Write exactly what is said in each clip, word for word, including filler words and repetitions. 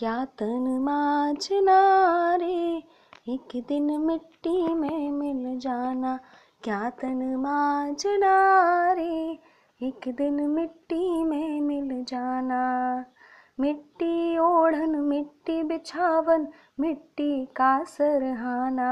क्या तन मांझना रे, एक दिन मिट्टी में मिल जाना। क्या तन मांझना रे, एक दिन मिट्टी में मिल जाना। मिट्टी ओढ़न मिट्टी बिछावन, मिट्टी का सरहाना।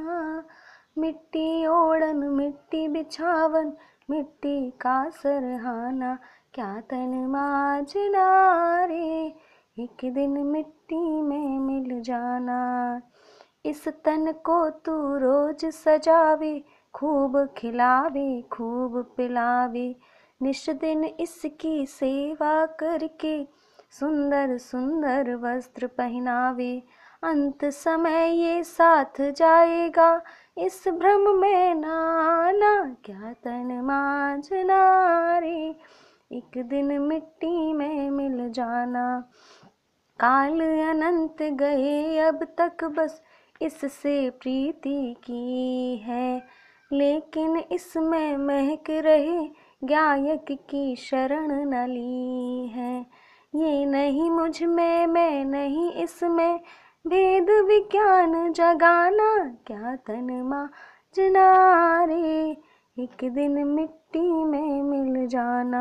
मिट्टी ओढ़न मिट्टी बिछावन, मिट्टी का सरहाना। क्या तन मांझना रे, एक दिन मिट्टी में मिल जाना। इस तन को तू रोज सजावे, खूब खिलावे खूब पिलावे। निश दिन इसकी सेवा करके, सुंदर सुंदर वस्त्र पहनावे। अंत समय ये साथ जाएगा, इस भ्रम में ना आना। क्या तन मांझना रे, एक दिन मिट्टी में मिल जाना। काल अनंत गए अब तक बस इससे प्रीति की है, लेकिन इसमें महक रहे गायक की शरण न ली है। ये नहीं मुझ में मैं नहीं इसमें, भेद विज्ञान जगाना। क्या तन मांझना रे, एक दिन मिट्टी में मिल जाना।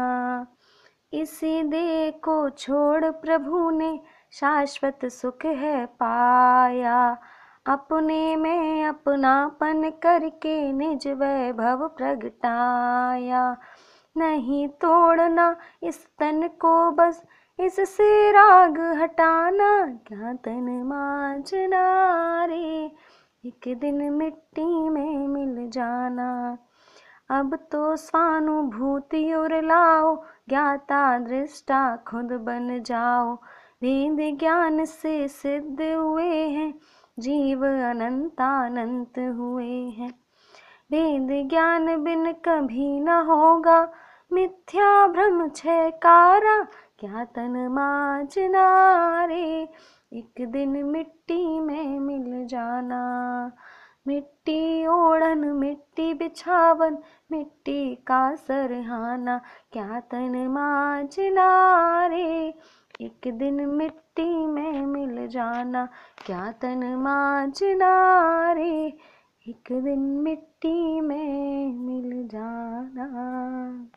इसी देह को छोड़ प्रभु ने शाश्वत सुख है पाया। अपने में अपनापन करके निज वैभव प्रगटाया। नहीं तोड़ना इस तन को बस, इससे राग हटाना। क्या तन मांझना रे, एक दिन मिट्टी में मिल जाना। अब तो स्वानुभूति और लाओ, ज्ञाता दृष्टा खुद बन जाओ। वेद ज्ञान से सिद्ध हुए हैं, जीव अनंतानंत हुए हैं। वेद ज्ञान बिन कभी न होगा, मिथ्या भ्रम छयकारा। क्या तन मांझना रे, एक दिन मिट्टी में मिल जाना। मिट्टी ओढ़न मिट्टी बिछावन, मिट्टी का सरहाना। क्या तन मांझना रे, एक दिन मिट्टी में मिल जाना। क्या तन मांझना रे, एक दिन मिट्टी में मिल जाना।